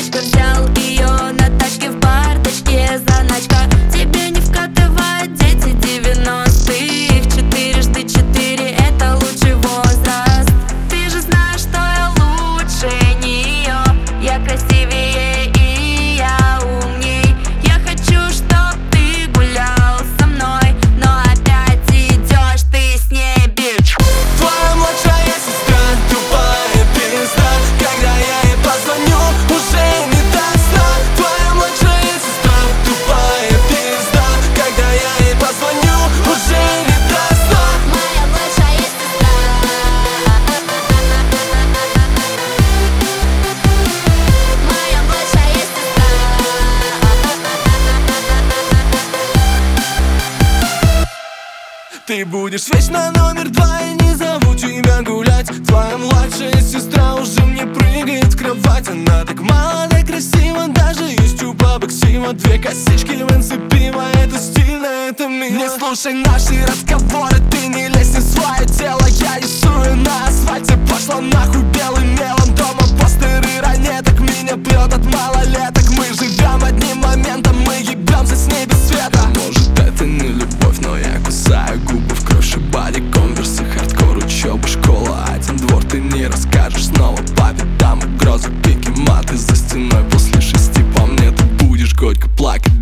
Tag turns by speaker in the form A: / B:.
A: собачка. Взял ее на тачке в бардачке, заначка. Тебе не вкатывают дети 90-х. 4×4 это лучший возраст. Ты же знаешь, что я лучше нее. Я красивее и я умней. Я хочу, чтоб ты гулял со мной, но опять идешь ты с ней, бич.
B: Твоя младшая сестра тупая пизда. Когда я ей позвоню, уже не до сна. Твоя младшая сестра тупая пизда. Когда я ей позвоню, уже не до сна.
A: Моя младшая сестра. Моя младшая сестра.
B: Ты будешь вечно номер 2, я не зову тебя гулять. Твоя младшая сестра уже мне прыгает в кровать. Она так молода, красива, даже есть у бабок сима. Две косички, венцы, пиво, это стильно, это мило. Не слушай наши разговоры, ты не лезь не в свое дело. Я рисую на асфальте, пошла нахуй белым мелом. Дома постеры ранеток, меня прет от малолеток. Мы живем одним моментом, мы ебемся с ней без света. Может это не любовь, но я кусаю губы в кровь, шибали конверсы, хардкор, учеба, школа, один двор. Ты не расскажешь снова папе, там угрозы, пики, маты за стеной. После 6 по мне ты будешь горько плакать.